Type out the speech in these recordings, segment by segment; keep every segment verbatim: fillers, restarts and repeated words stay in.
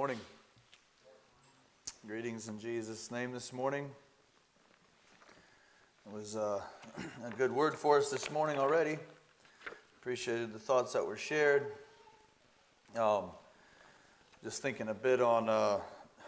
morning. Greetings in Jesus' name this morning. It was uh, a good word for us this morning already. Appreciated the thoughts that were shared. Um, just thinking a bit on uh,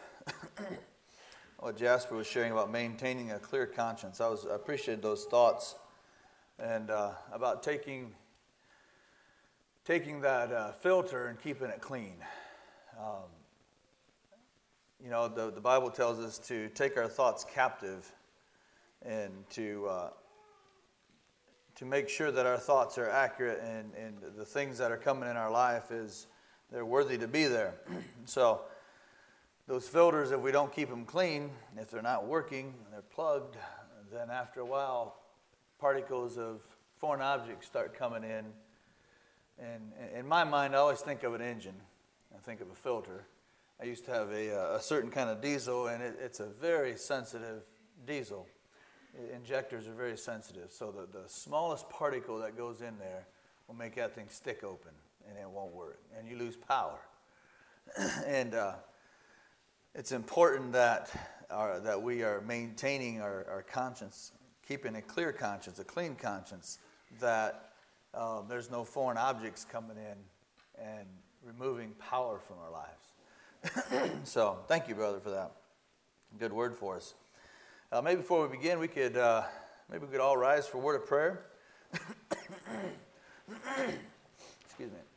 what Jasper was sharing about maintaining a clear conscience. I was I appreciated those thoughts and uh, about taking taking that uh, filter and keeping it clean. Um, you know, the, the Bible tells us to take our thoughts captive and to uh, to make sure that our thoughts are accurate and, and the things that are coming in our life is they're worthy to be there. So those filters, if we don't keep them clean, if they're not working, they're plugged, then after a while, particles of foreign objects start coming in. And in my mind, I always think of an engine. I think of a filter. I used to have a, a certain kind of diesel, and it, it's a very sensitive diesel. Injectors are very sensitive, so the, the smallest particle that goes in there will make that thing stick open, and it won't work, and you lose power. and uh, it's important that our, that we are maintaining our, our conscience, keeping a clear conscience, a clean conscience, that um, there's no foreign objects coming in and removing power from our lives. So, thank you, brother, for that. Good word for us. Uh, maybe before we begin, we could uh, maybe we could all rise for a word of prayer. Excuse me.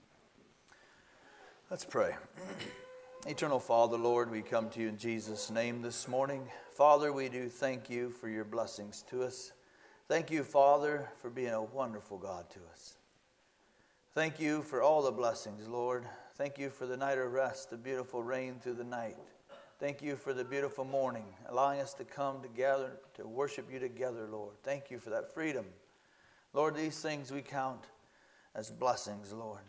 Let's pray. Eternal Father, Lord, we come to you in Jesus' name this morning. Father, we do thank you for your blessings to us. Thank you, Father, for being a wonderful God to us. Thank you for all the blessings, Lord. Thank you for the night of rest, the beautiful rain through the night. Thank you for the beautiful morning, allowing us to come together to worship you together, Lord. Thank you for that freedom. Lord, these things we count as blessings, Lord.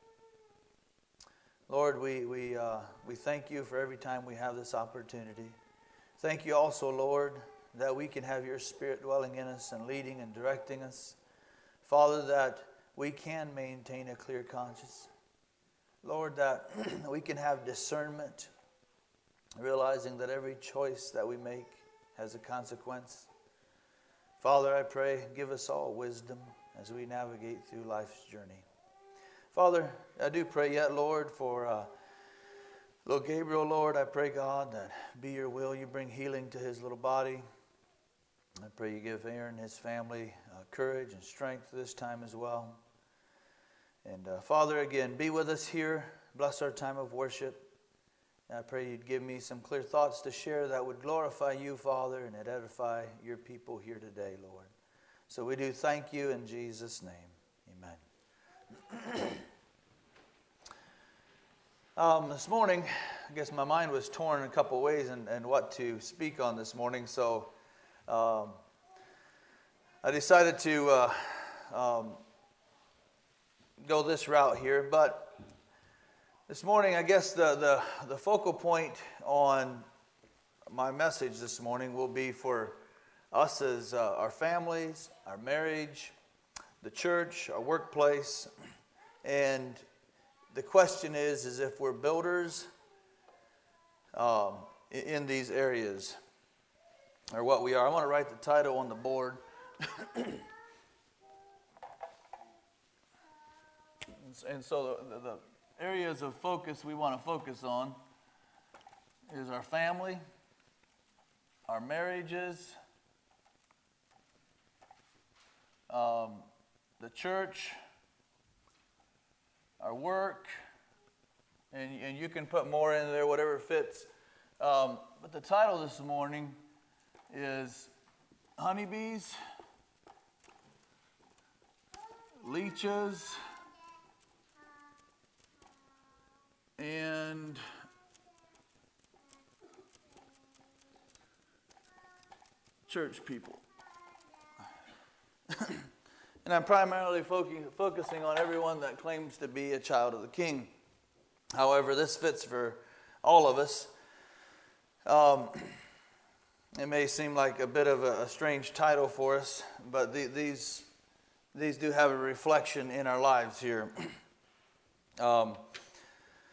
Lord, we we uh, we thank you for every time we have this opportunity. Thank you also, Lord, that we can have your Spirit dwelling in us and leading and directing us. Father, that we can maintain a clear conscience. Lord, that we can have discernment, realizing that every choice that we make has a consequence. Father, I pray, give us all wisdom as we navigate through life's journey. Father, I do pray yet, Lord, for uh, little Gabriel, Lord. I pray, God, that be your will. You bring healing to his little body. I pray you give Aaron and his family uh, courage and strength this time as well. And uh, Father, again, be with us here. Bless our time of worship. And I pray you'd give me some clear thoughts to share that would glorify you, Father, and edify your people here today, Lord. So we do thank you in Jesus' name. Amen. um, this morning, I guess my mind was torn in a couple ways and, and what to speak on this morning. So um, I decided to uh, um, go this route here, but this morning, I guess the, the, the focal point on my message this morning will be for us as uh, our families, our marriage, the church, our workplace, and the question is, is if we're builders um, in these areas, or what we are. I want to write the title on the board. And so the, the areas of focus we want to focus on is our family, our marriages, um, the church, our work, and, and you can put more in there, whatever fits. Um, but the title this morning is Honeybees, Leeches, and church people. And I'm primarily focusing, focusing on everyone that claims to be a child of the King. However, this fits for all of us. Um, it may seem like a bit of a, a strange title for us, but the, these these do have a reflection in our lives here. Um,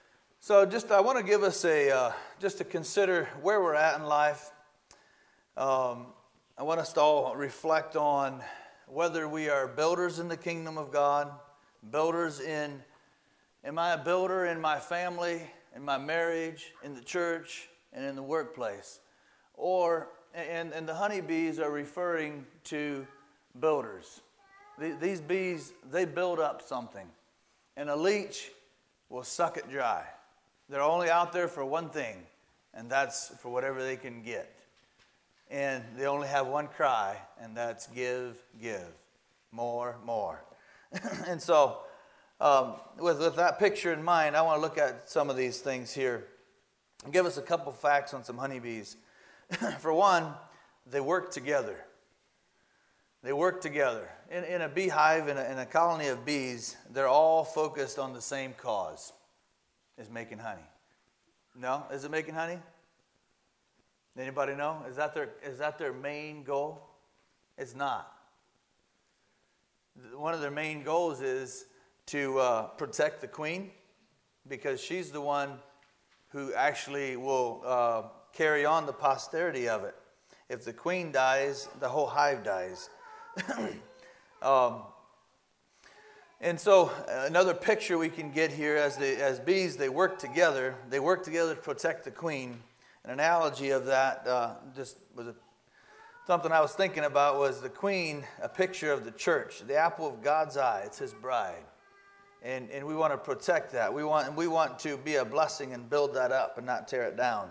So just I want to give us a, uh, just to consider where we're at in life. Um, I want us to all reflect on whether we are builders in the kingdom of God, builders in, am I a builder in my family, in my marriage, in the church, and in the workplace? Or, and, and the honeybees are referring to builders. These bees, they build up something. And a leech will suck it dry. They're only out there for one thing, and that's for whatever they can get. And they only have one cry, and that's give, give, more, more. And so, um, with, with that picture in mind, I want to look at some of these things here and give us a couple facts on some honeybees. For one, they work together. They work together. In, in a beehive, in a, in a colony of bees, they're all focused on the same cause. Is making honey. No? Is it making honey? Anybody know? Is that their, is that their main goal? It's not. One of their main goals is to uh, protect the queen, because she's the one who actually will uh, carry on the posterity of it. If the queen dies, the whole hive dies. um, And so another picture we can get here, as the as bees, they work together. They work together to protect the queen. An analogy of that uh, just was a, something I was thinking about was the queen, a picture of the church, the apple of God's eye. It's His bride, and and we want to protect that. We want we want to be a blessing and build that up and not tear it down.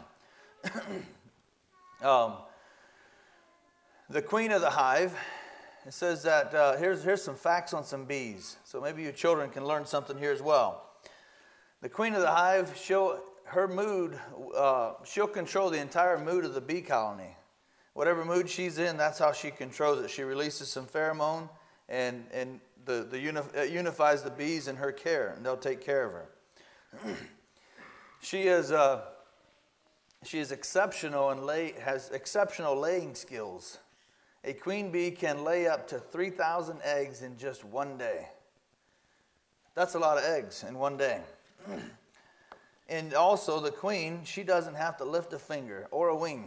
um, the queen of the hive. It says that, uh, here's, here's some facts on some bees. So maybe your children can learn something here as well. The queen of the hive, she'll, her mood, uh, she'll control the entire mood of the bee colony. Whatever mood she's in, that's how she controls it. She releases some pheromone, and, and the, the uni, it unifies the bees in her care, and they'll take care of her. she is uh, she is exceptional and lay, has exceptional laying skills. A queen bee can lay up to three thousand eggs in just one day. That's a lot of eggs in one day. And also the queen, she doesn't have to lift a finger or a wing.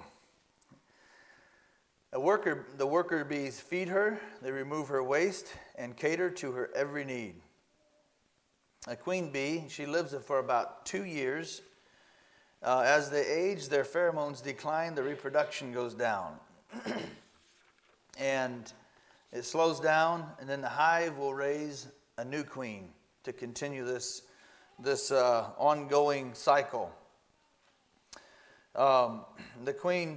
A worker, the worker bees feed her, they remove her waste, and cater to her every need. A queen bee, she lives for about two years. Uh, as they age, their pheromones decline, the reproduction goes down. And it slows down, and then the hive will raise a new queen to continue this, this uh, ongoing cycle. Um, the queen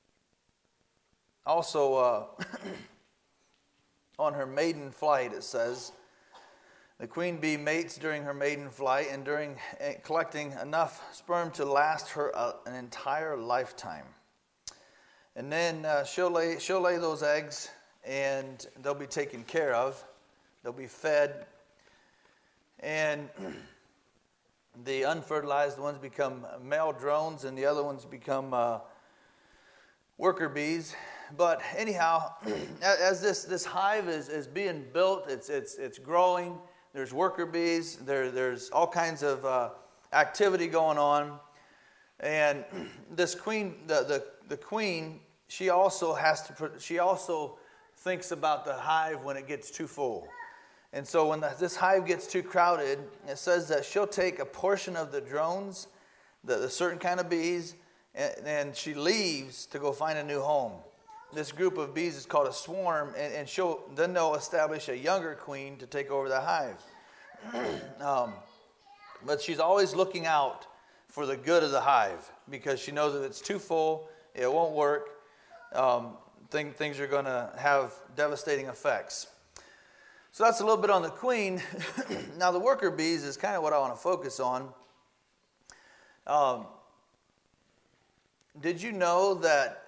also, uh, on her maiden flight, it says, the queen bee mates during her maiden flight and during uh, collecting enough sperm to last her uh, an entire lifetime. And then uh, she'll lay she'll lay those eggs, and they'll be taken care of. They'll be fed, and the unfertilized ones become male drones, and the other ones become uh, worker bees. But anyhow, as this this hive is, is being built, it's it's it's growing. There's worker bees. There there's all kinds of uh, activity going on, and this queen, the the the queen. She also has to. She also thinks about the hive when it gets too full, and so when the, this hive gets too crowded, it says that she'll take a portion of the drones, the, the certain kind of bees, and, and she leaves to go find a new home. This group of bees is called a swarm, and, and she'll then they'll establish a younger queen to take over the hive. um, but she's always looking out for the good of the hive, because she knows if it's too full, it won't work. Um, thing, things are going to have devastating effects. So that's a little bit on the queen. Now the worker bees is kind of what I want to focus on. Um, did you know that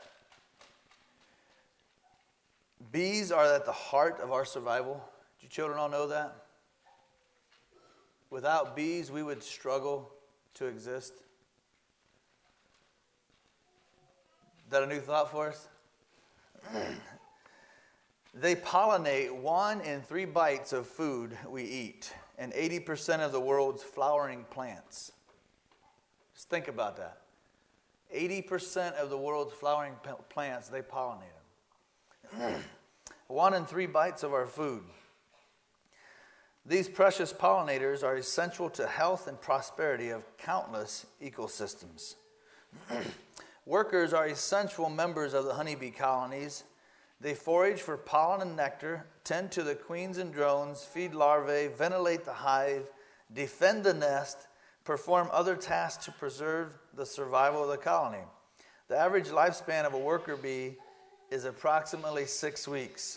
bees are at the heart of our survival? Did you children all know that? Without bees, we would struggle to exist. Is that a new thought for us? They pollinate one in three bites of food we eat, and eighty percent of the world's flowering plants. Just think about that. eighty percent of the world's flowering plants, they pollinate them. One in three bites of our food. These precious pollinators are essential to health and prosperity of countless ecosystems. Workers are essential members of the honeybee colonies. They forage for pollen and nectar, tend to the queens and drones, feed larvae, ventilate the hive, defend the nest, perform other tasks to preserve the survival of the colony. The average lifespan of a worker bee is approximately six weeks.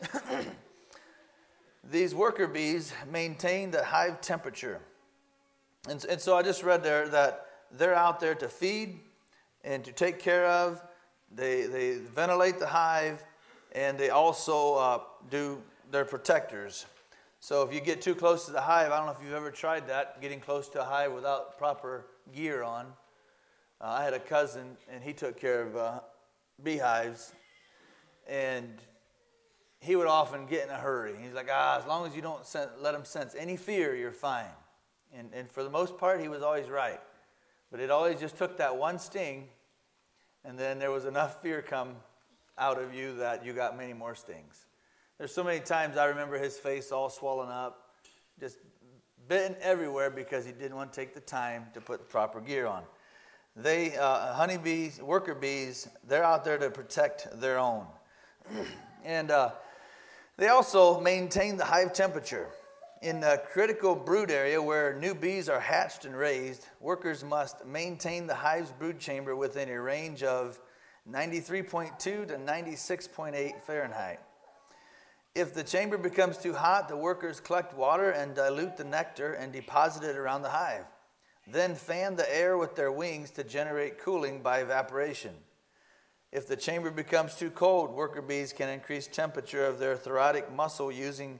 These worker bees maintain the hive temperature. And, and so I just read there that they're out there to feed and to take care of. They, they ventilate the hive, and they also uh, do, they're protectors. So if you get too close to the hive, I don't know if you've ever tried that, getting close to a hive without proper gear on. Uh, I had a cousin, and he took care of uh, beehives, and he would often get in a hurry. He's like, ah, as long as you don't sen- let him sense any fear, you're fine. And, and for the most part, he was always right. But it always just took that one sting, and then there was enough fear come out of you that you got many more stings. There's so many times I remember his face all swollen up, just bitten everywhere because he didn't want to take the time to put the proper gear on. They, uh, honeybees, worker bees, they're out there to protect their own. And uh, they also maintain the hive temperature. In the critical brood area where new bees are hatched and raised, workers must maintain the hive's brood chamber within a range of ninety-three point two to ninety-six point eight Fahrenheit. If the chamber becomes too hot, the workers collect water and dilute the nectar and deposit it around the hive. Then fan the air with their wings to generate cooling by evaporation. If the chamber becomes too cold, worker bees can increase temperature of their thoracic muscle using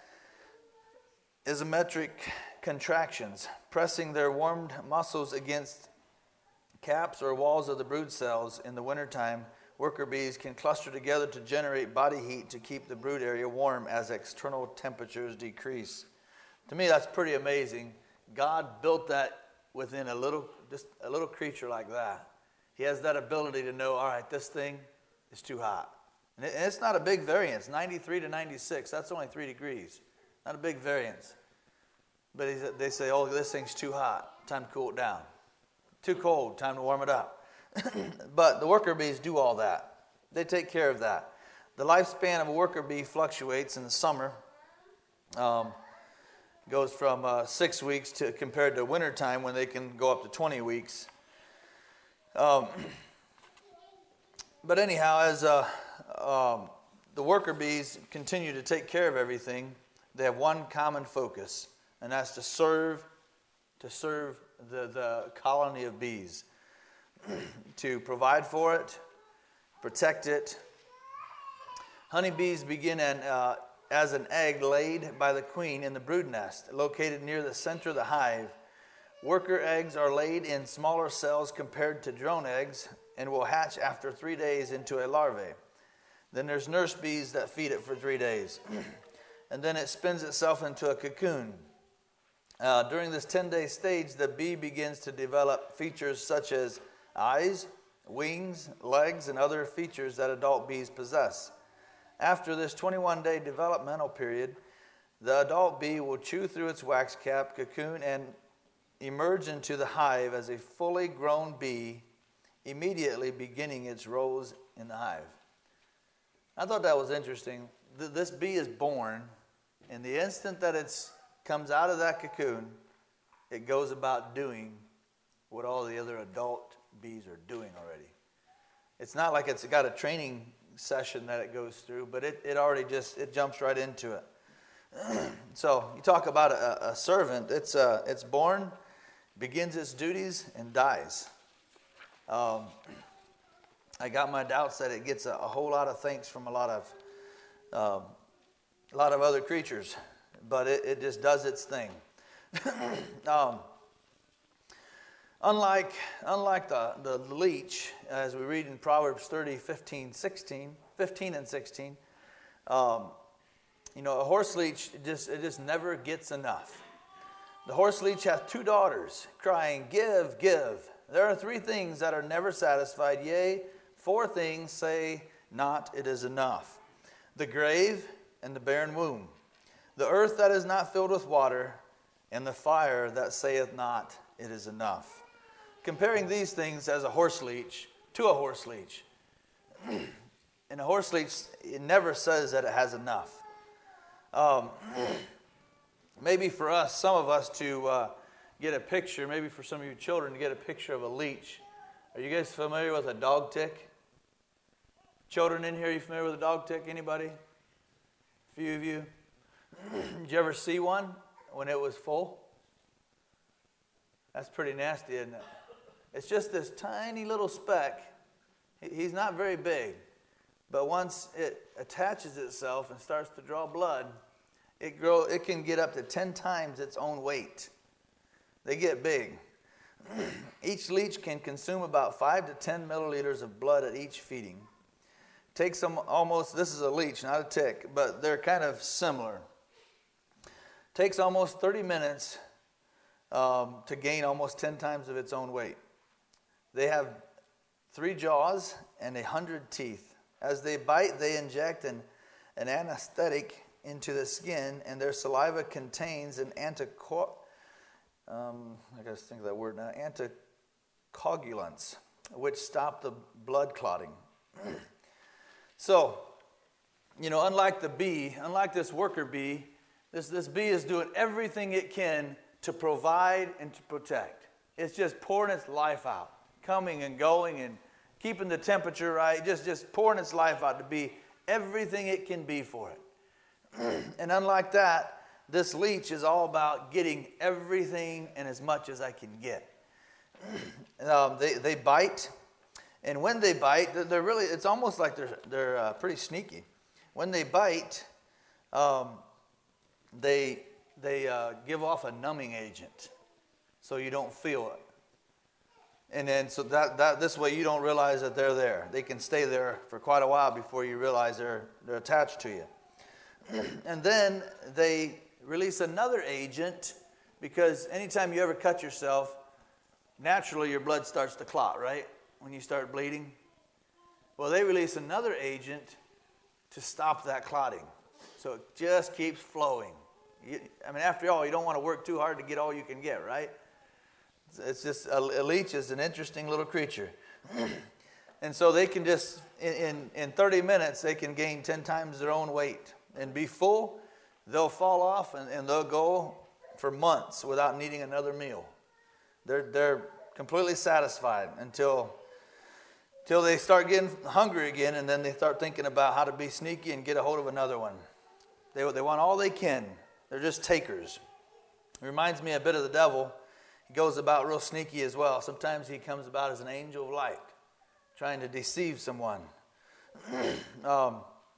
isometric contractions, pressing their warmed muscles against caps or walls of the brood cells. In the wintertime, worker bees can cluster together to generate body heat to keep the brood area warm as external temperatures decrease. To me, that's pretty amazing. God built that within a little, just a little creature like that. He has that ability to know, all right, this thing is too hot. And it's not a big variance, ninety-three to ninety-six. That's only three degrees. Not a big variance. But they say, oh, this thing's too hot. Time to cool it down. Too cold. Time to warm it up. But the worker bees do all that. They take care of that. The lifespan of a worker bee fluctuates in the summer. Um, goes from uh, six weeks to compared to wintertime when they can go up to twenty weeks. Um, but anyhow, as uh, um, the worker bees continue to take care of everything, they have one common focus, and that's to serve, to serve the, the colony of bees, to provide for it, protect it. Honeybees begin an, uh, as an egg laid by the queen in the brood nest, located near the center of the hive. Worker eggs are laid in smaller cells compared to drone eggs and will hatch after three days into a larvae. Then there's nurse bees that feed it for three days. And then it spins itself into a cocoon. Uh, during this ten-day stage, the bee begins to develop features such as eyes, wings, legs, and other features that adult bees possess. After this twenty-one-day developmental period, the adult bee will chew through its wax cap cocoon and emerge into the hive as a fully grown bee, immediately beginning its roles in the hive. I thought that was interesting. Th- this bee is born, and the instant that it comes out of that cocoon, it goes about doing what all the other adult bees are doing already. It's not like it's got a training session that it goes through, but it, it already just, it jumps right into it. So you talk about a, a servant, it's, uh, it's born, begins its duties, and dies. Um, I got my doubts that it gets a, a whole lot of thanks from a lot of um, a lot of other creatures, but it, it just does its thing. um, unlike unlike the, the leech, as we read in Proverbs thirty, fifteen, sixteen, fifteen and sixteen, um, you know, a horse leech it just it just never gets enough. The horse leech hath two daughters, crying, "Give, give." There are three things that are never satisfied, yea, four things say not, it is enough. The grave and the barren womb, the earth that is not filled with water, and the fire that saith not, it is enough. Comparing these things as a horse leech to a horse leech. And a horse leech, it never says that it has enough. Um, maybe for us, some of us to uh, get a picture, maybe for some of you children to get a picture of a leech. Are you guys familiar with a dog tick? Children in here, are you familiar with a dog tick? Anybody? A few of you. Did you ever see one when it was full? That's pretty nasty, isn't it? It's just this tiny little speck. He's not very big. But once it attaches itself and starts to draw blood, it grow, it can get up to ten times its own weight. They get big. Each leech can consume about five to ten milliliters of blood at each feeding. Takes them almost, this is a leech, not a tick, but they're kind of similar. Takes almost thirty minutes um, to gain almost ten times of its own weight. They have three jaws and a hundred teeth. As they bite, they inject an, an anesthetic into the skin, and their saliva contains an antico- um, I gotta think of that word now, anticoagulants, which stop the blood clotting. So, you know, unlike the bee, unlike this worker bee, this, this bee is doing everything it can to provide and to protect. It's just pouring its life out, coming and going and keeping the temperature right, just, just pouring its life out to be everything it can be for it. And unlike that, this leech is all about getting everything and as much as I can get. um, they, they bite, and when they bite, they're really, it's almost like they're, they're uh, pretty sneaky. When they bite, um, they, they uh, give off a numbing agent so you don't feel it. And then so that, that this way you don't realize that they're there. They can stay there for quite a while before you realize they're, they're attached to you. And then they release another agent, because anytime you ever cut yourself, naturally your blood starts to clot, right? When you start bleeding. Well, they release another agent to stop that clotting. So it just keeps flowing. You, I mean, after all, you don't want to work too hard to get all you can get, right? It's just, a, a leech is an interesting little creature. And so they can just, in, in, in thirty minutes, they can gain ten times their own weight and be full. They'll fall off and, and they'll go for months without needing another meal. They're, they're completely satisfied until, until they start getting hungry again, and then they start thinking about how to be sneaky and get a hold of another one. They, they want all they can. They're just takers. It reminds me a bit of the devil. He goes about real sneaky as well. Sometimes he comes about as an angel of light, trying to deceive someone. um,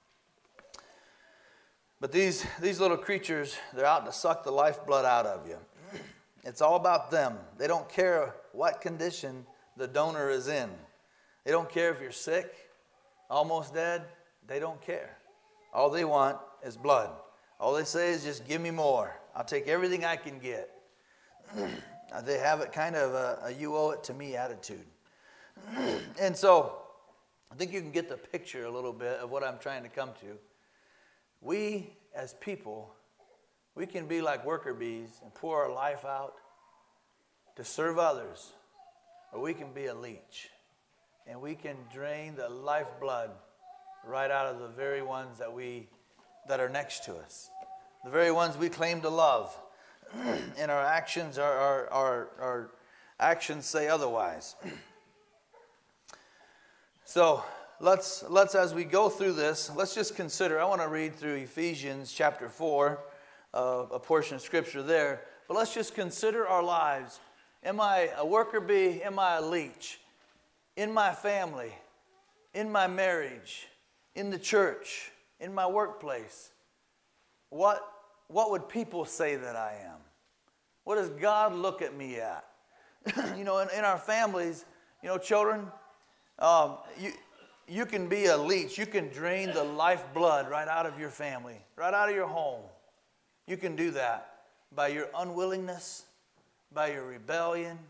but these, these little creatures, they're out to suck the lifeblood out of you. It's all about them. They don't care what condition the donor is in. They don't care if you're sick, almost dead. They don't care. All they want is blood. All they say is just give me more. I'll take everything I can get. They have it kind of a, a you owe it to me attitude. And so I think you can get the picture a little bit of what I'm trying to come to. We as people, we can be like worker bees and pour our life out to serve others, or we can be a leech and we can drain the lifeblood right out of the very ones that we that are next to us, the very ones we claim to love. And our actions, our, our, our, our actions say otherwise. So let's, let's, as we go through this, let's just consider, I want to read through Ephesians chapter four, uh, a portion of scripture there. But let's just consider our lives. Am I a worker bee? Am I a leech? In my family, in my marriage, in the church, in my workplace, what, what would people say that I am? What does God look at me at? You know, in, in our families, you know, children, um, you, you can be a leech. You can drain the lifeblood right out of your family, right out of your home. You can do that by your unwillingness, by your rebellion,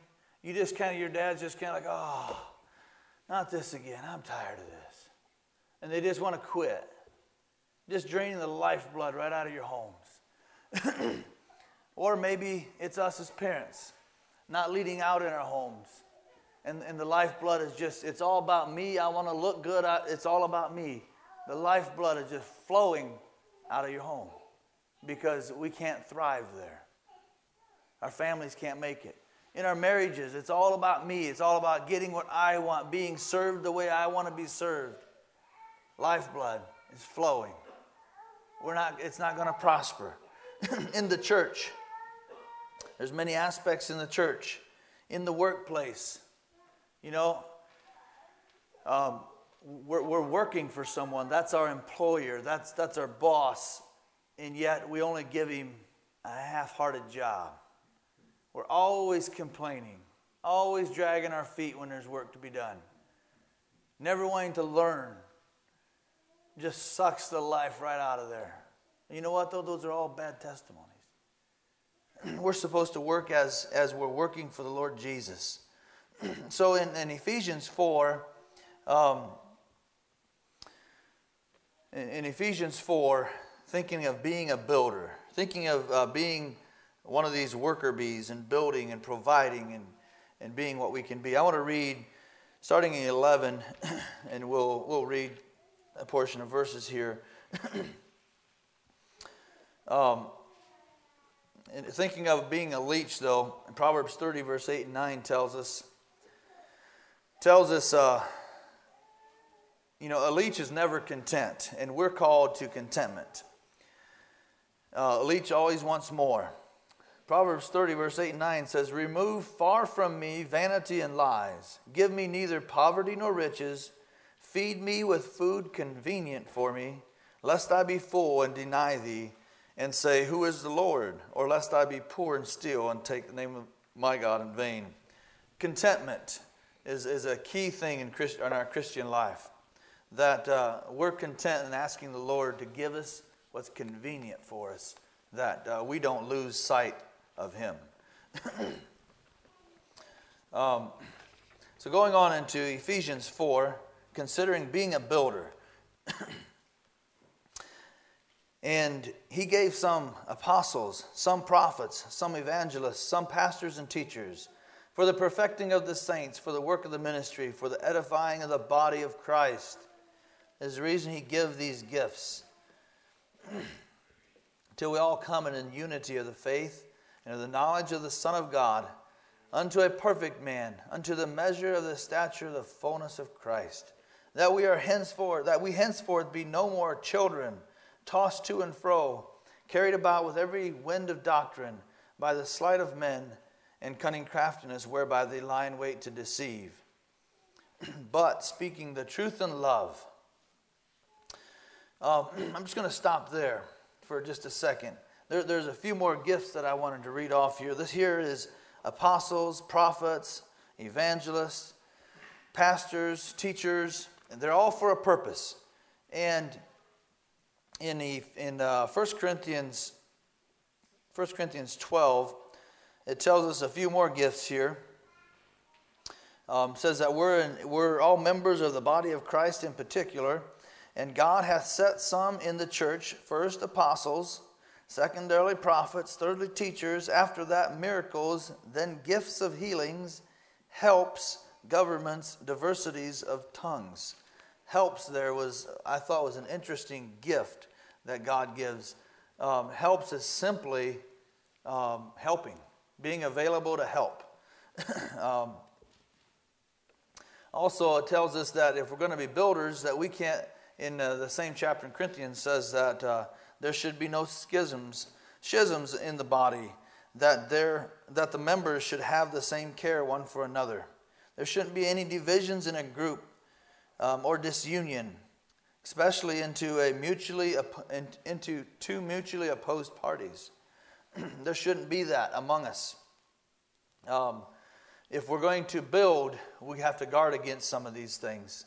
You just kind of, your dad's just kind of like, oh, not this again. I'm tired of this. And they just want to quit. Just draining the lifeblood right out of your homes. Or maybe it's us as parents, not leading out in our homes. And, and the lifeblood is just, it's all about me. I want to look good. I, it's all about me. The lifeblood is just flowing out of your home because we can't thrive there. Our families can't make it. In our marriages, it's all about me. It's all about getting what I want, being served the way I want to be served. Lifeblood is flowing. We're not, it's not going to prosper. In the church, there's many aspects in the church. In the workplace, you know, um, we're, we're working for someone. That's our employer. That's, that's our boss. And yet we only give him a half-hearted job. We're always complaining, always dragging our feet when there's work to be done. Never wanting to learn. Just sucks the life right out of there. You know what, though? Those are all bad testimonies. We're supposed to work as, as we're working for the Lord Jesus. So in, in Ephesians four, um, in, in Ephesians four, thinking of being a builder, thinking of uh, being one of these worker bees and building and providing and, and being what we can be. I want to read, starting in eleven, and we'll, we'll read a portion of verses here. um, and thinking of being a leech, though, in Proverbs thirty, verse eight and nine tells us, tells us, uh, you know, a leech is never content, and we're called to contentment. Uh, a leech always wants more. Proverbs thirty, verse eight and nine says, remove far from me vanity and lies. Give me neither poverty nor riches. Feed me with food convenient for me, lest I be full and deny thee, and say, who is the Lord? Or lest I be poor and steal and take the name of my God in vain. Contentment is, is a key thing in, Christ, in our Christian life. That uh, we're content in asking the Lord to give us what's convenient for us. That uh, we don't lose sight of Him. um, so going on into Ephesians four, considering being a builder. And he gave some apostles, some prophets, some evangelists, some pastors and teachers for the perfecting of the saints, for the work of the ministry, for the edifying of the body of Christ. There's a reason he gives these gifts. Till we all come in in unity of the faith and of the knowledge of the Son of God, unto a perfect man, unto the measure of the stature of the fullness of Christ. That we are henceforth, that we henceforth be no more children, tossed to and fro, carried about with every wind of doctrine, by the sleight of men and cunning craftiness, whereby they lie in wait to deceive. But speaking the truth in love. Uh, I'm just going to stop there for just a second. There, there's a few more gifts that I wanted to read off here. This here is apostles, prophets, evangelists, pastors, teachers, and they're all for a purpose. And in the, in uh, First Corinthians, First Corinthians twelve, it tells us a few more gifts here. Um, says that we're in, we're all members of the body of Christ in particular, and God hath set some in the church, first apostles, secondarily prophets, thirdly teachers, after that miracles, then gifts of healings, helps, governments, diversities of tongues. Helps there was, I thought, was an interesting gift that God gives. Um, helps is simply um, helping, being available to help. um, also, it tells us that if we're going to be builders, that we can't, in uh, the same chapter in Corinthians says that uh, there should be no schisms, schisms in the body, that there, that the members should have the same care one for another. There shouldn't be any divisions in a group um, or disunion, especially into a mutually into two mutually opposed parties. There shouldn't be that among us. Um, if we're going to build, we have to guard against some of these things.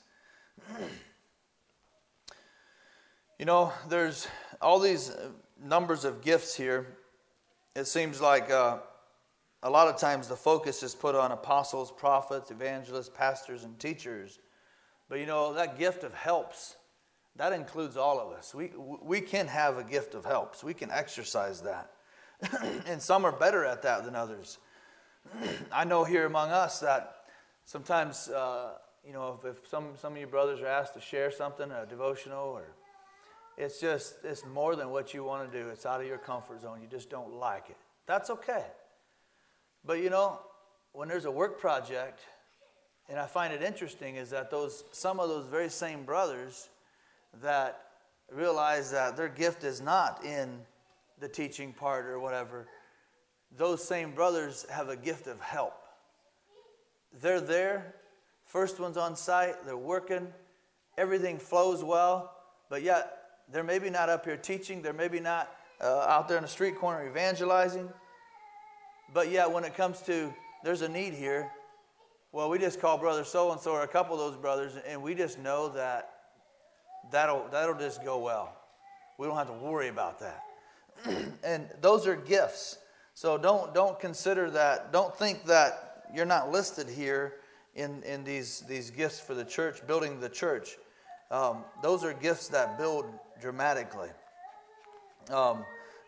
You know, there's all these numbers of gifts here. It seems like uh, a lot of times the focus is put on apostles, prophets, evangelists, pastors, and teachers. But you know, that gift of helps, that includes all of us. We, we can have a gift of helps. We can exercise that. And some are better at that than others. I know here among us that sometimes, uh, you know, if, if some, some of you brothers are asked to share something, a devotional, or it's just, it's more than what you want to do. It's out of your comfort zone. You just don't like it. That's okay. But you know, when there's a work project, and I find it interesting is that those some of those very same brothers that realize that their gift is not in the teaching part or whatever, those same brothers have a gift of help. They're there, first one's on site, they're working, everything flows well, but yet they're maybe not up here teaching, they're maybe not uh, out there in the street corner evangelizing, but yet when it comes to there's a need here, well, we just call brother so-and-so or a couple of those brothers, and we just know that that'll, that'll just go well. We don't have to worry about that. And those are gifts. So don't, don't consider that, don't think that you're not listed here in, in these, these gifts for the church, building the church. Um, those are gifts that build dramatically. Um,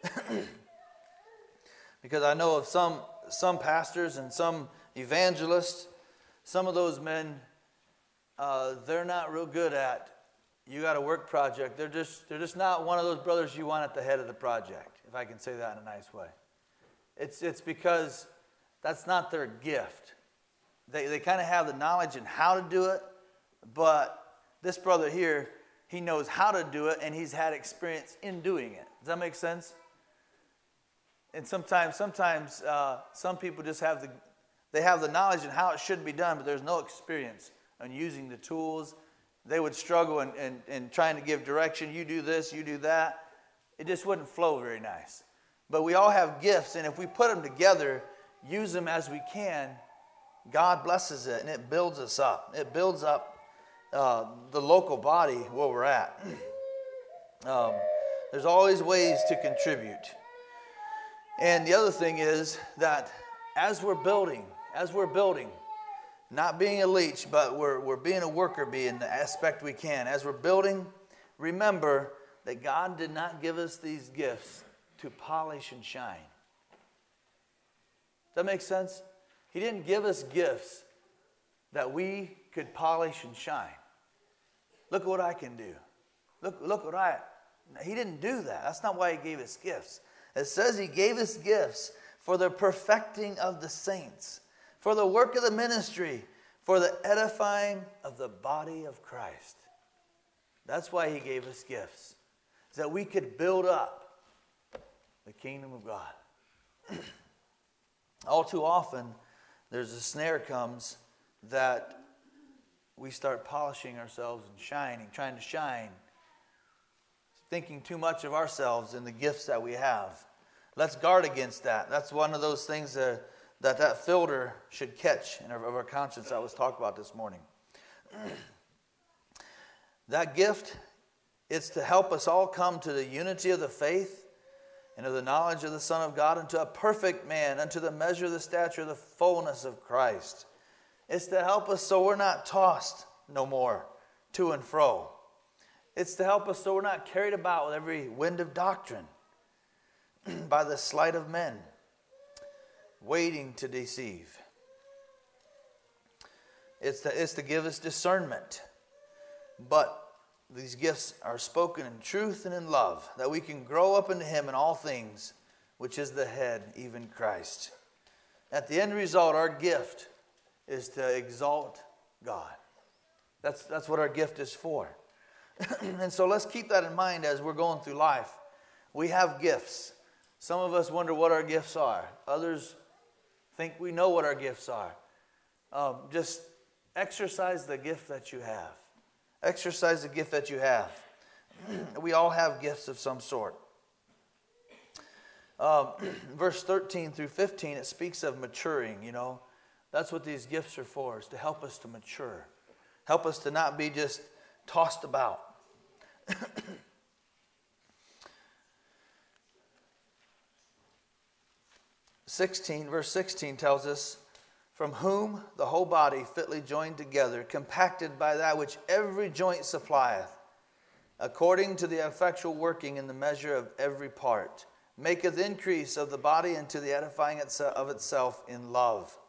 because I know of some, some pastors and some evangelists, some of those men, uh, they're not real good at, you got a work project. They're just, they're just not one of those brothers you want at the head of the project, if I can say that in a nice way. It's, it's because that's not their gift. They, they kind of have the knowledge and how to do it, but this brother here, he knows how to do it, and he's had experience in doing it. Does that make sense? And sometimes, sometimes uh, some people just have the, they have the knowledge and how it should be done, but there's no experience on using the tools. They would struggle in, in, in trying to give direction. You do this, you do that. It just wouldn't flow very nice. But we all have gifts, and if we put them together, use them as we can, God blesses it, and it builds us up. It builds up uh, the local body where we're at. Um, there's always ways to contribute. And the other thing is that as we're building, as we're building, not being a leech, but we're, we're being a worker bee in the aspect we can. As we're building, remember that God did not give us these gifts to polish and shine. Does that make sense? He didn't give us gifts that we could polish and shine. Look at what I can do. Look, look what I... He didn't do that. That's not why he gave us gifts. It says he gave us gifts for the perfecting of the saints, for the work of the ministry, for the edifying of the body of Christ. That's why he gave us gifts, so that we could build up the kingdom of God. All too often, there's a snare comes that we start polishing ourselves and shining, trying to shine, thinking too much of ourselves and the gifts that we have. Let's guard against that. That's one of those things that that, that filter should catch in our, of our conscience that was talked about this morning. That gift, it's to help us all come to the unity of the faith and of the knowledge of the Son of God, unto a perfect man, unto the measure of the stature of the fullness of Christ. It's to help us so we're not tossed no more to and fro. It's to help us so we're not carried about with every wind of doctrine by the sleight of men, waiting to deceive. It's to, it's to give us discernment. But these gifts are spoken in truth and in love, that we can grow up into him in all things, which is the head, even Christ. At the end result, our gift is to exalt God. That's, that's what our gift is for. And so let's keep that in mind as we're going through life. We have gifts. Some of us wonder what our gifts are. Others think we know what our gifts are. Um, just exercise the gift that you have. Exercise the gift that you have. We all have gifts of some sort. Um, verse thirteen through fifteen, it speaks of maturing, you know. That's what these gifts are for, is to help us to mature. Help us to not be just tossed about. sixteen, verse sixteen tells us, from whom the whole body fitly joined together, compacted by that which every joint supplieth, according to the effectual working in the measure of every part, maketh increase of the body into the edifying of itself in love.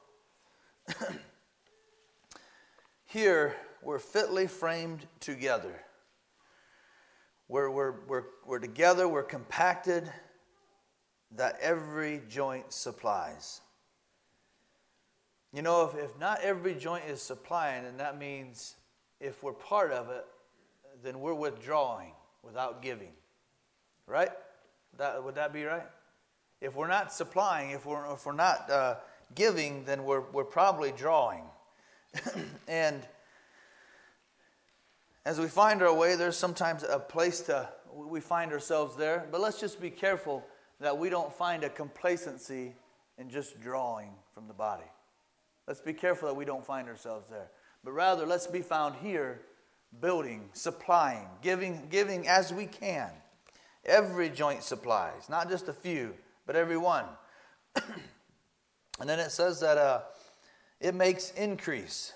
Here, we're fitly framed together. We're, we're, we're, we're together, we're compacted, that every joint supplies. You know, if, if not every joint is supplying, then that means if we're part of it, then we're withdrawing without giving. Right? That, would that be right? If we're not supplying, if we're, if we're not uh, giving, then we're, we're probably drawing. And as we find our way, there's sometimes a place to, we find ourselves there. But let's just be careful that we don't find a complacency in just drawing from the body. Let's be careful that we don't find ourselves there. But rather, let's be found here, building, supplying, giving, giving as we can. Every joint supplies, not just a few, but every one. And then it says that uh, it makes increase.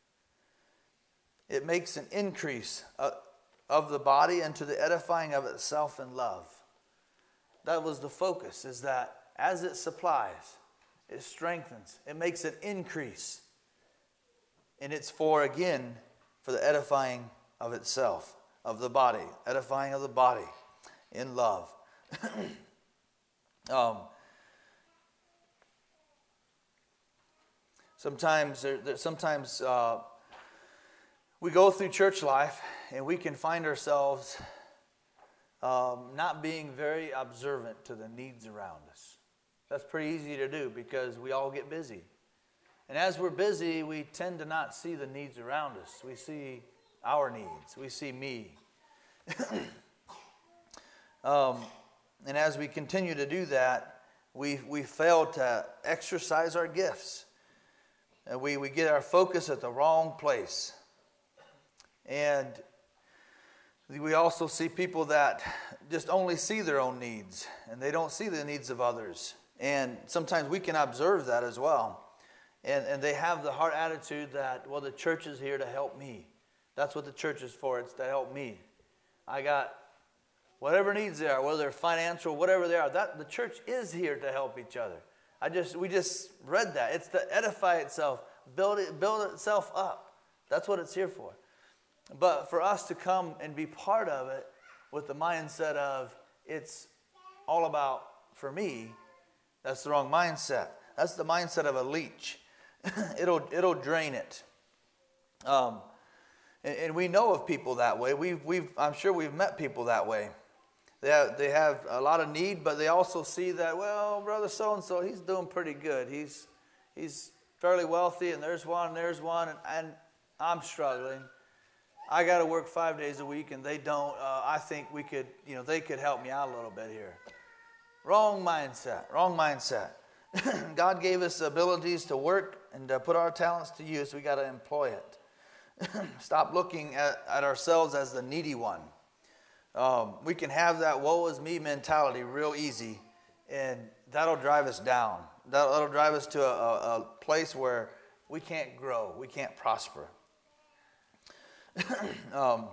It makes an increase uh, of the body into the edifying of itself in love. That was the focus, is that as it supplies, it strengthens. It makes an increase. And it's for, again, for the edifying of itself, of the body. Edifying of the body in love. um, sometimes, there, there, sometimes uh, we go through church life and we can find ourselves um, not being very observant to the needs around us. That's pretty easy to do because we all get busy. And as we're busy, we tend to not see the needs around us. We see our needs. We see me. um, and as we continue to do that, we, we fail to exercise our gifts. And we, we get our focus at the wrong place. And we also see people that just only see their own needs, and they don't see the needs of others. And sometimes we can observe that as well. And, and they have the heart attitude that, well, the church is here to help me. That's what the church is for. It's to help me. I got whatever needs there are, whether they're financial, whatever they are. That the church is here to help each other. I just we just read that. It's to edify itself, build it, build itself up. That's what it's here for. But for us to come and be part of it with the mindset of it's all about for me, that's the wrong mindset. That's the mindset of a leech. it'll it'll drain it. Um, and, and we know of people that way. We've we've I'm sure we've met people that way. They have, they have a lot of need, but they also see that, well, brother so and so, he's doing pretty good. He's he's fairly wealthy, and there's one, and there's one, and, and I'm struggling. I got to work five days a week, and they don't. Uh, I think we could, you know, they could help me out a little bit here. Wrong mindset. Wrong mindset. God gave us abilities to work and to put our talents to use. We got to employ it. Stop looking at, at ourselves as the needy one. Um, we can have that woe is me mentality real easy, and that'll drive us down. That'll, that'll drive us to a, a, a place where we can't grow. We can't prosper. um,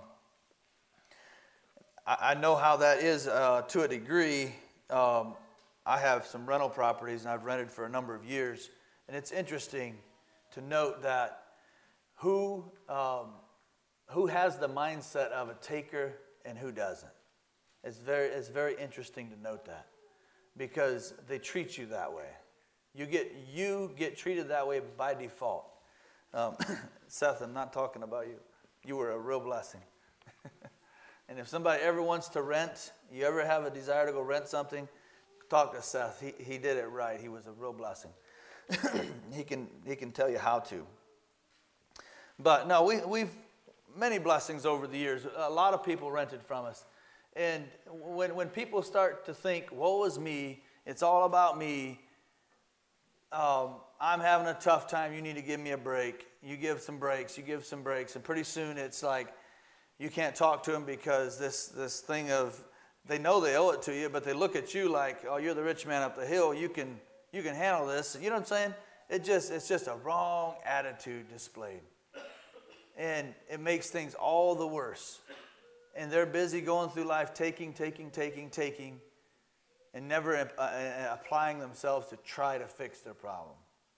I, I know how that is uh, to a degree. Um, I have some rental properties, and I've rented for a number of years. And it's interesting to note that who um, who has the mindset of a taker and who doesn't. It's very it's very interesting to note that, because they treat you that way. You get you get treated that way by default. Um, Seth, I'm not talking about you. You were a real blessing. And if somebody ever wants to rent, you ever have a desire to go rent something, talk to Seth. He he did it right. He was a real blessing. he can he can tell you how to. But no, we we've many blessings over the years. A lot of people rented from us. And when when people start to think, woe is me, it's all about me, um, I'm having a tough time, you need to give me a break. You give some breaks, you give some breaks. And pretty soon it's like you can't talk to them because this, this thing of, they know they owe it to you, but they look at you like, oh, you're the rich man up the hill. You can You can handle this. You know what I'm saying? It just it's just a wrong attitude displayed. And it makes things all the worse. And they're busy going through life taking, taking, taking, taking, and never uh, applying themselves to try to fix their problem.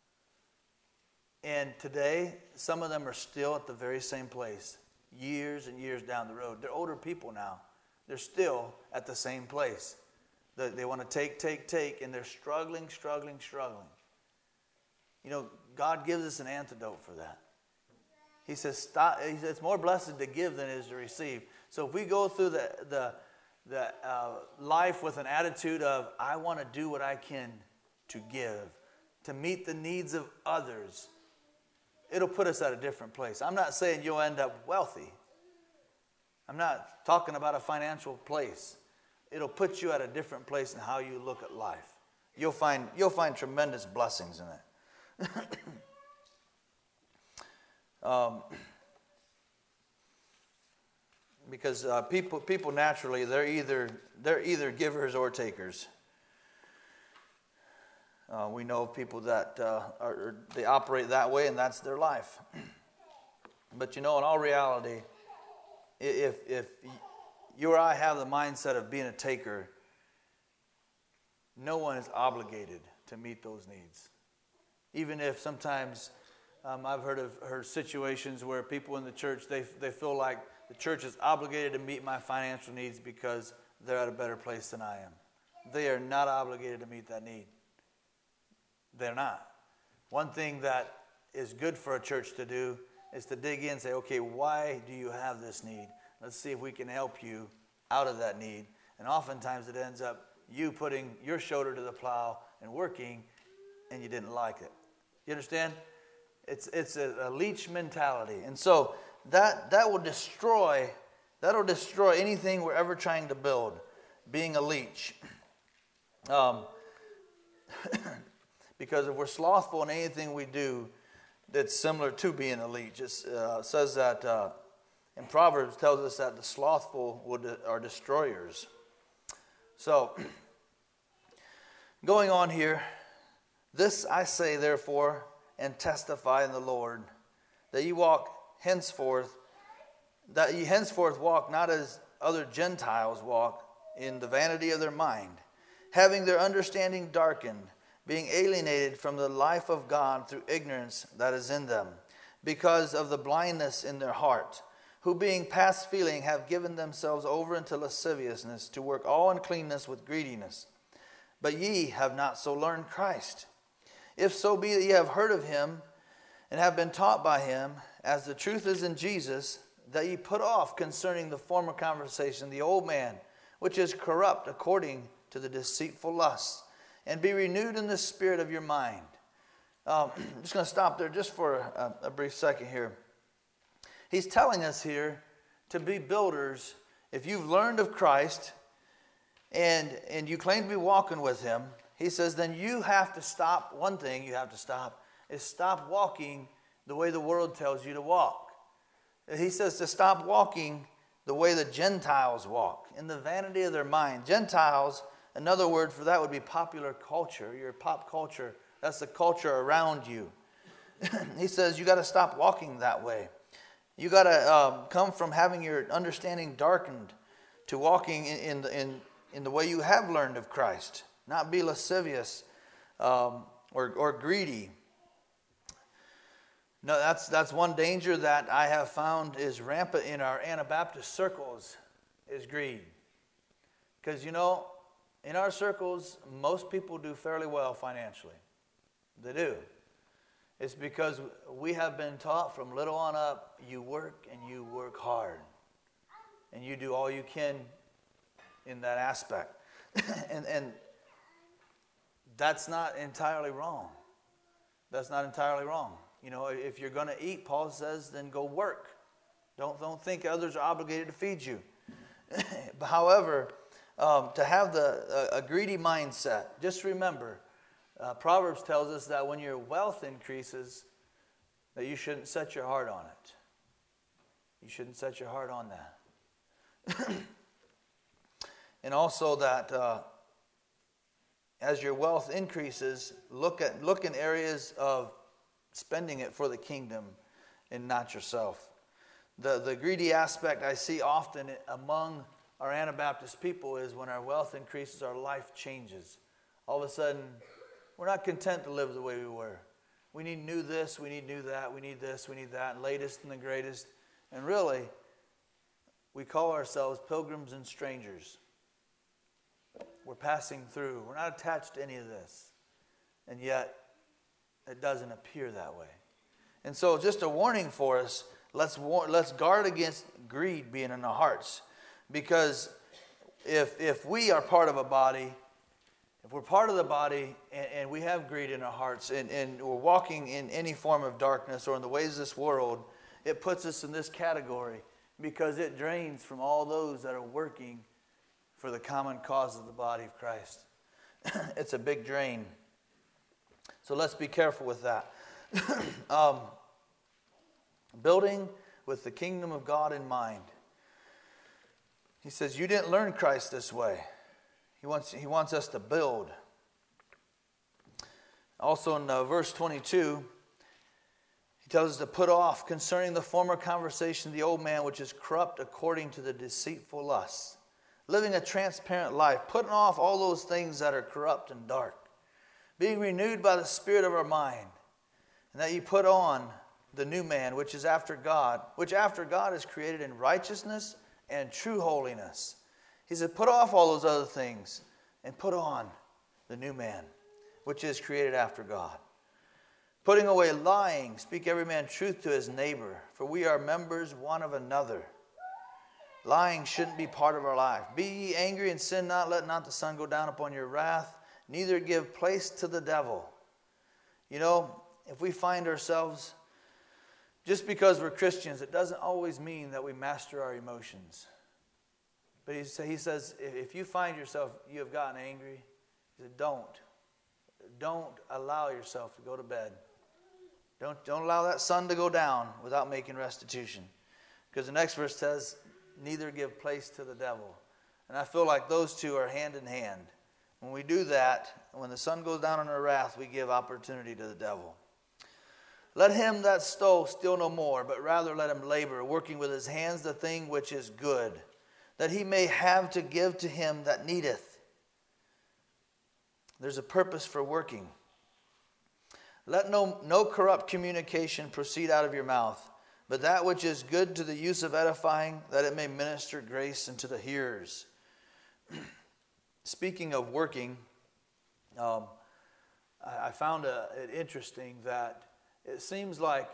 And today, some of them are still at the very same place, years and years down the road. They're older people now. They're still at the same place. They, they want to take, take, take, and they're struggling, struggling, struggling. You know, God gives us an antidote for that. He says, stop. He says, it's more blessed to give than it is to receive. So if we go through the, the, the uh, life with an attitude of, I want to do what I can to give, to meet the needs of others, it'll put us at a different place. I'm not saying you'll end up wealthy. I'm not talking about a financial place. It'll put you at a different place in how you look at life. You'll find, you'll find tremendous blessings in it. um, because uh, people, people naturally, they're either, they're either givers or takers. Uh, we know of people that uh, are, they operate that way, and that's their life. But you know, in all reality, if if you or I have the mindset of being a taker, no one is obligated to meet those needs. Even if sometimes um, I've heard of heard situations where people in the church, they they feel like the church is obligated to meet my financial needs because they're at a better place than I am. They are not obligated to meet that need. They're not. One thing that is good for a church to do is to dig in and say, okay, why do you have this need? Let's see if we can help you out of that need. And oftentimes it ends up you putting your shoulder to the plow and working, and you didn't like it. You understand? It's it's a, a leech mentality. And so that that will destroy, that'll destroy anything we're ever trying to build, being a leech. Um Because if we're slothful in anything we do, that's similar to being a leech. It uh, says that uh, in Proverbs, tells us that the slothful will de- are destroyers. So, going on here, this I say therefore, and testify in the Lord, that you walk henceforth, that ye henceforth walk not as other Gentiles walk, in the vanity of their mind, having their understanding darkened, being alienated from the life of God through ignorance that is in them, because of the blindness in their heart, who being past feeling have given themselves over into lasciviousness, to work all uncleanness with greediness. But ye have not so learned Christ. If so be that ye have heard of him, and have been taught by him, as the truth is in Jesus, that ye put off concerning the former conversation the old man, which is corrupt according to the deceitful lusts, and be renewed in the spirit of your mind. Um, I'm just going to stop there just for a, a brief second here. He's telling us here to be builders. If you've learned of Christ and, and you claim to be walking with him, he says then you have to stop. One thing you have to stop is stop walking the way the world tells you to walk. He says to stop walking the way the Gentiles walk, in the vanity of their mind. Gentiles, another word for that would be popular culture. Your pop culture, that's the culture around you. He says you got to stop walking that way. You got to um, come from having your understanding darkened to walking in, in, the, in, in the way you have learned of Christ. Not be lascivious um, or, or greedy. No, that's that's one danger that I have found is rampant in our Anabaptist circles, is greed. Because, you know, in our circles, most people do fairly well financially. They do. It's because we have been taught from little on up, you work and you work hard. And you do all you can in that aspect. and, and that's not entirely wrong. That's not entirely wrong. You know, if you're going to eat, Paul says, then go work. Don't, don't think others are obligated to feed you. However, um, to have the a, a greedy mindset, just remember, uh, Proverbs tells us that when your wealth increases, that you shouldn't set your heart on it. You shouldn't set your heart on that. And also that uh, as your wealth increases, look at look in areas of spending it for the kingdom and not yourself. The, the greedy aspect I see often among our Anabaptist people is when our wealth increases, our life changes. All of a sudden, we're not content to live the way we were. We need new this, we need new that, we need this, we need that, latest and the greatest. And really, we call ourselves pilgrims and strangers. We're passing through. We're not attached to any of this. And yet, it doesn't appear that way. And so, just a warning for us, let's, war- let's guard against greed being in our hearts. Because if, if we are part of a body, if we're part of the body and, and we have greed in our hearts and, and we're walking in any form of darkness or in the ways of this world, it puts us in this category because it drains from all those that are working for the common cause of the body of Christ. It's a big drain. So let's be careful with that. um, building with the kingdom of God in mind. He says, you didn't learn Christ this way. He wants, he wants us to build. Also in uh, verse twenty-two, he tells us to put off concerning the former conversation the old man which is corrupt according to the deceitful lusts. Living a transparent life, putting off all those things that are corrupt and dark. Being renewed by the spirit of our mind. And that you put on the new man which is after God, which after God is created in righteousness and true holiness. He said, put off all those other things and put on the new man, which is created after God. Putting away lying, speak every man truth to his neighbor, for we are members one of another. Lying shouldn't be part of our life. Be ye angry and sin not, let not the sun go down upon your wrath, neither give place to the devil. You know, if we find ourselves, just because we're Christians, it doesn't always mean that we master our emotions. But he, he says, if you find yourself, you have gotten angry, he said, don't. Don't allow yourself to go to bed. Don't, don't allow that sun to go down without making restitution. Because the next verse says, neither give place to the devil. And I feel like those two are hand in hand. When we do that, when the sun goes down in our wrath, we give opportunity to the devil. Let him that stole steal no more, but rather let him labor, working with his hands the thing which is good, that he may have to give to him that needeth. There's a purpose for working. Let no, no corrupt communication proceed out of your mouth, but that which is good to the use of edifying, that it may minister grace unto the hearers. Speaking of working, um, I, I found a, it interesting that it seems like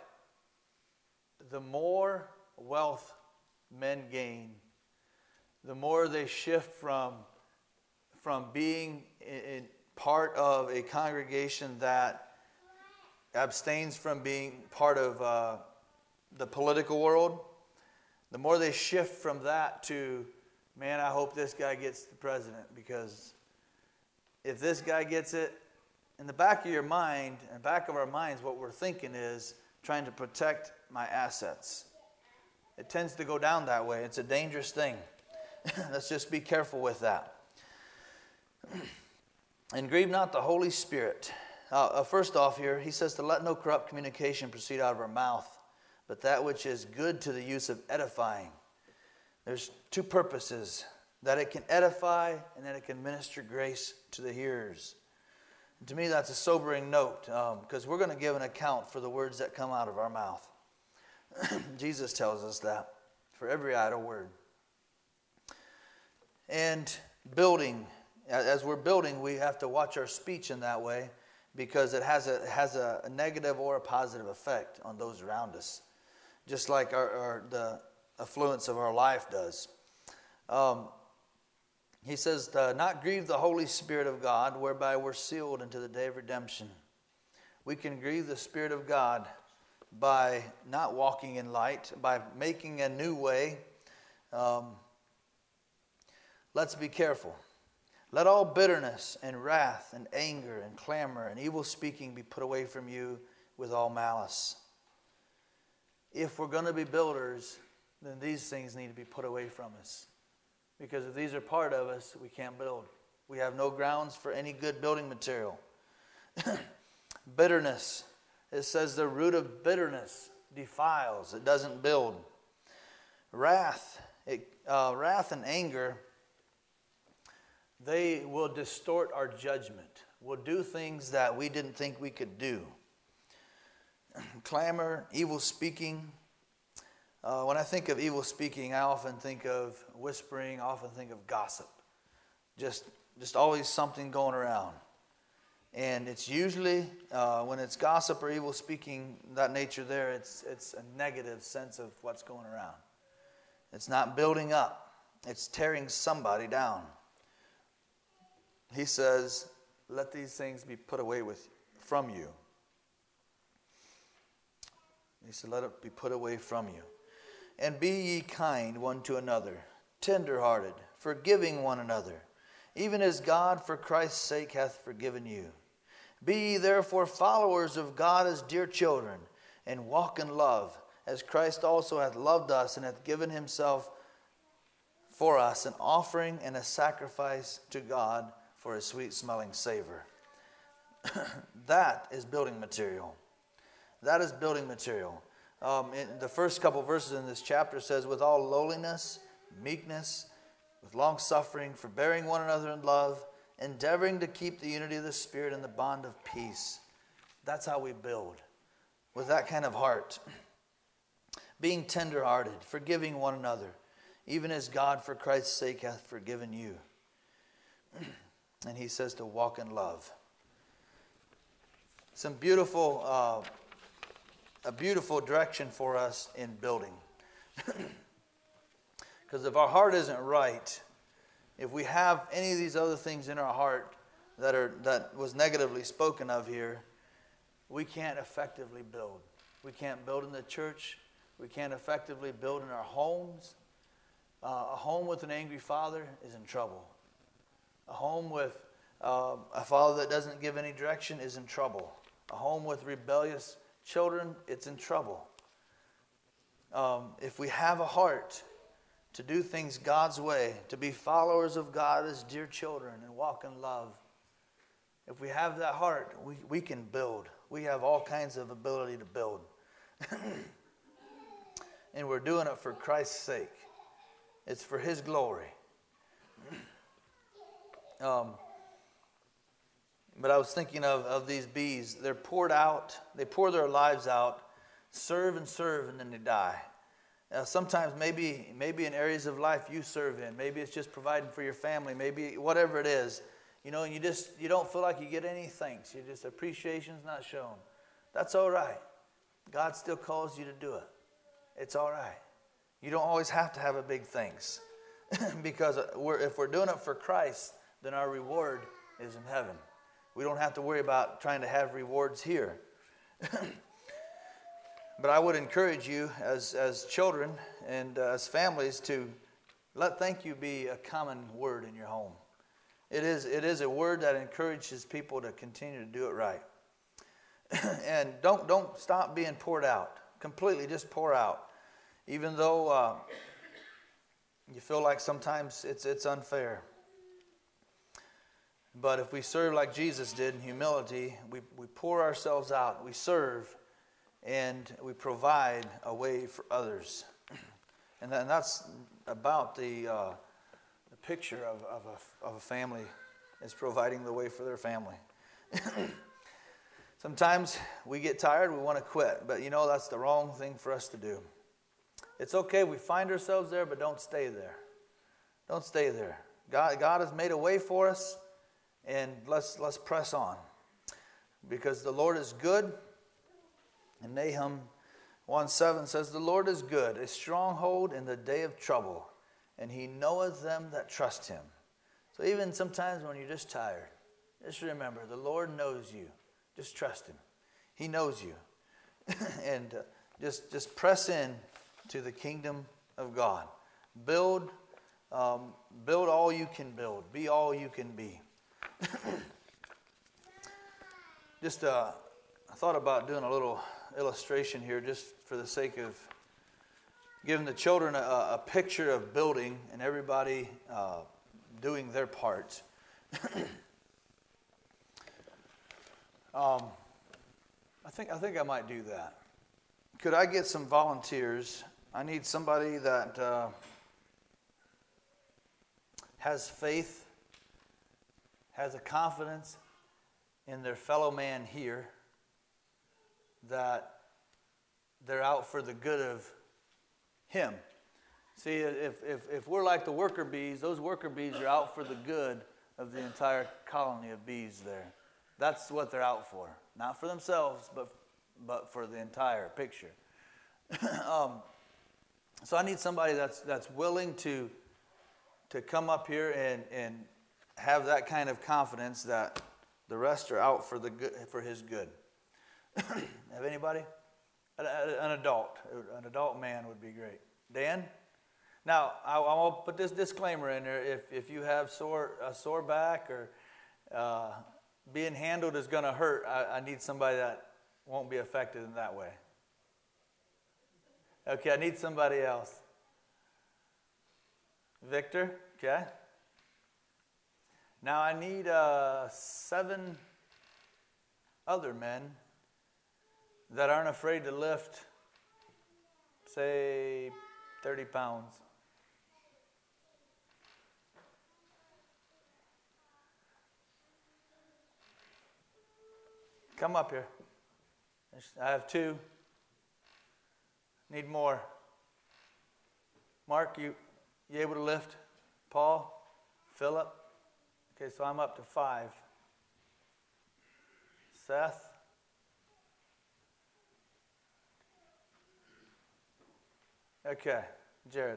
the more wealth men gain, the more they shift from, from being in, in part of a congregation that abstains from being part of uh, the political world, the more they shift from that to, man, I hope this guy gets the president, because if this guy gets it, in the back of your mind, in the back of our minds, what we're thinking is trying to protect my assets. It tends to go down that way. It's a dangerous thing. Let's just be careful with that. And grieve not the Holy Spirit. Uh, uh, first off here, he says to let no corrupt communication proceed out of our mouth, but that which is good to the use of edifying. There's two purposes, that it can edify and that it can minister grace to the hearers. And to me, that's a sobering note, because um, we're going to give an account for the words that come out of our mouth. Jesus tells us that, for every idle word. And building, as we're building, we have to watch our speech in that way, because it has a has a negative or a positive effect on those around us, just like our, our the affluence of our life does. Um, he says, to not grieve the Holy Spirit of God, whereby we're sealed unto the day of redemption. We can grieve the Spirit of God by not walking in light, by making a new way. Um, let's be careful. Let all bitterness and wrath and anger and clamor and evil speaking be put away from you with all malice. If we're going to be builders, then these things need to be put away from us. Because if these are part of us, we can't build. We have no grounds for any good building material. Bitterness. It says the root of bitterness defiles. It doesn't build. Wrath. It, uh, wrath and anger, they will distort our judgment. Will do things that we didn't think we could do. Clamor, evil speaking. Uh, when I think of evil speaking, I often think of whispering. I often think of gossip. Just, just always something going around. And it's usually, uh, when it's gossip or evil speaking, that nature there, it's, it's a negative sense of what's going around. It's not building up. It's tearing somebody down. He says, let these things be put away with from you. He said, let it be put away from you. And be ye kind one to another, tenderhearted, forgiving one another, even as God for Christ's sake hath forgiven you. Be ye therefore followers of God as dear children, and walk in love, as Christ also hath loved us, and hath given himself for us, an offering and a sacrifice to God for a sweet-smelling savor. That is building material. That is building material. Um, in the first couple verses in this chapter says, with all lowliness, meekness, with long-suffering, forbearing one another in love, endeavoring to keep the unity of the Spirit in the bond of peace. That's how we build. With that kind of heart. Being tender-hearted, forgiving one another, even as God for Christ's sake hath forgiven you. And he says to walk in love. Some beautiful, uh, a beautiful direction for us in building. Because if our heart isn't right, if we have any of these other things in our heart that are that was negatively spoken of here, we can't effectively build. We can't build in the church. We can't effectively build in our homes. Uh, a home with an angry father is in trouble. A home with uh, a father that doesn't give any direction is in trouble. A home with rebellious children, it's in trouble. Um, if we have a heart to do things God's way, to be followers of God as dear children and walk in love, if we have that heart, we, we can build. We have all kinds of ability to build. And we're doing it for Christ's sake. It's for his glory. Um, but I was thinking of, of these bees. They're poured out. They pour their lives out, serve and serve, and then they die. Uh, sometimes maybe maybe in areas of life you serve in. Maybe it's just providing for your family. Maybe whatever it is. You know, and you just you don't feel like you get any thanks. You just appreciation's not shown. That's all right. God still calls you to do it. It's all right. You don't always have to have a big thanks. Because we're, if we're doing it for Christ, then our reward is in heaven. We don't have to worry about trying to have rewards here. But I would encourage you as, as children and uh, as families to let thank you be a common word in your home. It is, it is a word that encourages people to continue to do it right. And don't, don't stop being poured out. Completely just pour out. Even though uh, you feel like sometimes it's, it's unfair. But if we serve like Jesus did in humility, we, we pour ourselves out, we serve, and we provide a way for others. And, that, and that's about the, uh, the picture of, of, a, of a family, is providing the way for their family. Sometimes we get tired, we want to quit. But you know, that's the wrong thing for us to do. It's okay, we find ourselves there, but don't stay there. Don't stay there. God, God has made a way for us, and let's, let's press on. Because the Lord is good. And Nahum one seven says, the Lord is good, a stronghold in the day of trouble, and he knoweth them that trust him. So even sometimes when you're just tired, just remember, the Lord knows you. Just trust him. He knows you. And uh, just, just press in to the kingdom of God. Build, um, build all you can build. Be all you can be. Just uh, I thought about doing a little illustration here just for the sake of giving the children a, a picture of building and everybody uh, doing their part. um, I think I think I might do that. Could I get some volunteers? I need somebody that uh, has faith, has a confidence in their fellow man here, that they're out for the good of him. See, if, if, if we're like the worker bees, those worker bees are out for the good of the entire colony of bees there. That's what they're out for. Not for themselves, but, but for the entire picture. um, so I need somebody that's, that's willing to, to come up here and, and have that kind of confidence that the rest are out for, the good, for his good. Have anybody? An adult. An adult man would be great. Dan? Now, I, I'll put this disclaimer in there. If, if you have sore, a sore back or uh, being handled is going to hurt, I, I need somebody that won't be affected in that way. Okay, I need somebody else. Victor? Okay. Now, I need uh, seven other men that aren't afraid to lift, say, thirty pounds. Come up here. I have two. Need more. Mark, you, you able to lift? Paul? Philip? Okay, so I'm up to five. Seth? Okay, Jared.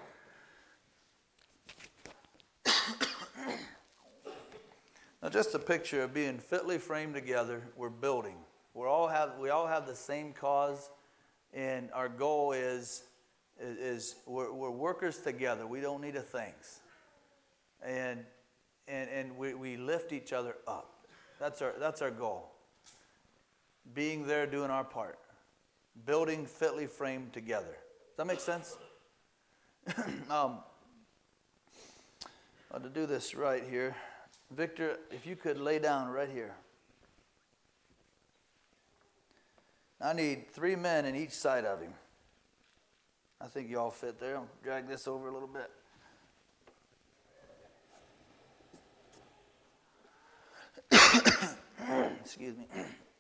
Now, just a picture of being fitly framed together. We're building. We're all have we all have the same cause, and our goal is is, is we're, we're workers together. We don't need a thanks, and and and we, we lift each other up. That's our that's our goal. Being there, doing our part, building fitly framed together. Does that make sense? um, well, to do this right here, Victor, if you could lay down right here. I need three men in each side of him. I think you all fit there. I'll drag this over a little bit. Excuse me.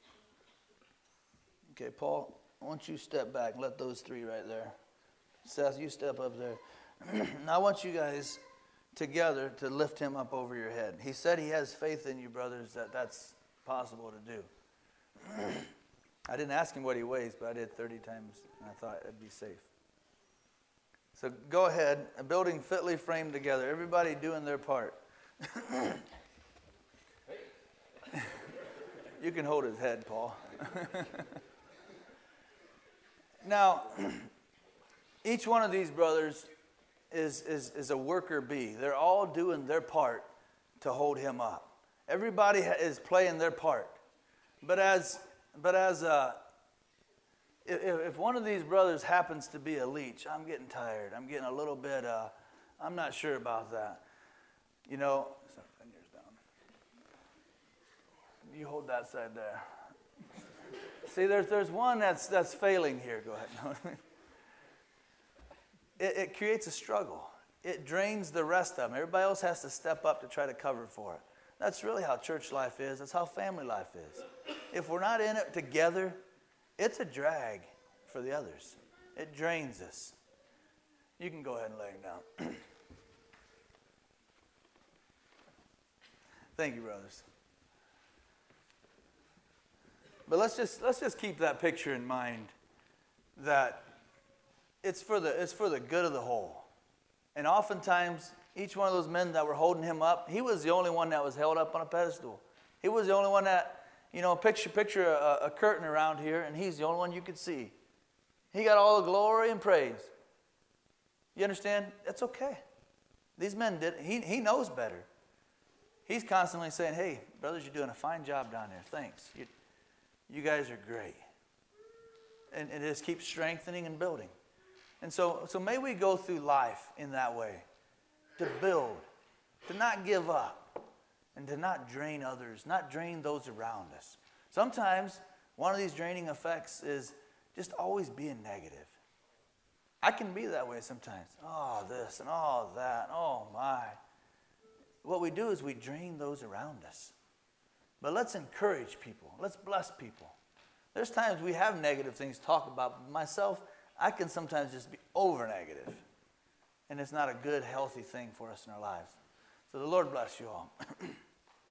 Okay, Paul, I want you to step back. Let those three right there. Seth, you step up there. Now I want you guys together to lift him up over your head. He said he has faith in you, brothers, that that's possible to do. I didn't ask him what he weighs, but I did thirty times, and I thought it'd be safe. So go ahead, a building fitly framed together. Everybody doing their part. You can hold his head, Paul. Now, each one of these brothers is, is, is a worker bee. They're all doing their part to hold him up. Everybody is playing their part. But as, but as uh, if, if one of these brothers happens to be a leech, I'm getting tired. I'm getting a little bit, uh, I'm not sure about that. You know, fingers down. You hold that side there. See, there's, there's one that's, that's failing here. Go ahead. It, it creates a struggle. It drains the rest of them. Everybody else has to step up to try to cover for it. That's really how church life is. That's how family life is. If we're not in it together, it's a drag for the others. It drains us. You can go ahead and lay him down. Thank you, brothers. But let's just let's just keep that picture in mind, that it's for the it's for the good of the whole. And oftentimes, each one of those men that were holding him up, he was the only one that was held up on a pedestal. He was the only one that, you know, picture picture a, a curtain around here, and he's the only one you could see. He got all the glory and praise. You understand? That's okay. These men did. He he knows better. He's constantly saying, "Hey, brothers, you're doing a fine job down there. Thanks. You, you guys are great." And, and it just keeps strengthening and building. And so, so may we go through life in that way, to build, to not give up, and to not drain others, not drain those around us. Sometimes one of these draining effects is just always being negative. I can be that way sometimes. Oh, this and all that. Oh, my. What we do is we drain those around us. But let's encourage people. Let's bless people. There's times we have negative things to talk about. Myself, I can sometimes just be over negative. And it's not a good, healthy thing for us in our lives. So the Lord bless you all.